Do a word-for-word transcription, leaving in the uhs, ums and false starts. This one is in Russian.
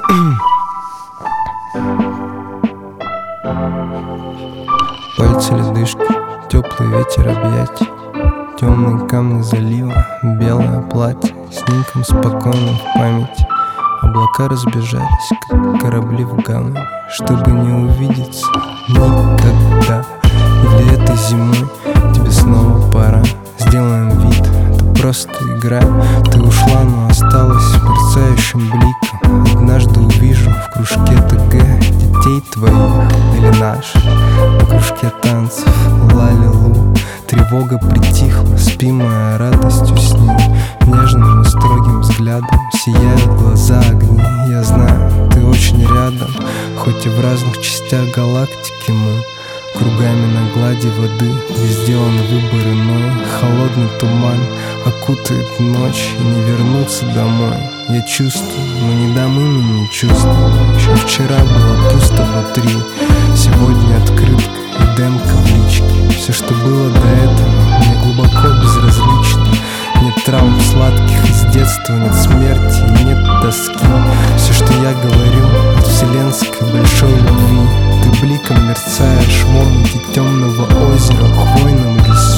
Пальцы ледышки, теплый ветер объятий, темные камни залива, белое платье, снимком спокойно в памяти. Облака разбежались, как корабли в гавани, чтобы не увидеться никогда. Или этой зимой тебе снова пора. Сделаем вид, это просто игра. Ты ушла, но осталась мерцающим бликом. Однажды увижу в кружке ТГ детей твоих или наших. На кружке танцев ла-ли-лу. Тревога притихла, спимая радостью с ней. Нежным и строгим взглядом сияют глаза огни. Я знаю, ты очень рядом, хоть и в разных частях галактики мы. Кругами на глади воды, где сделан выбор иной. Холодный туман окутает ночь, и не вернуться домой. Я чувствую, но не дам имени чувствовать. Еще вчера было пусто внутри, сегодня открытка и демка в личке. Все, что было до этого, мне глубоко безразлично. Нет травм сладких из детства, нет смерти и нет тоски. Все, что я говорю, от вселенской большой любви. Ты бликом мерцаешь в омуте темного озера, в хвойном лесу.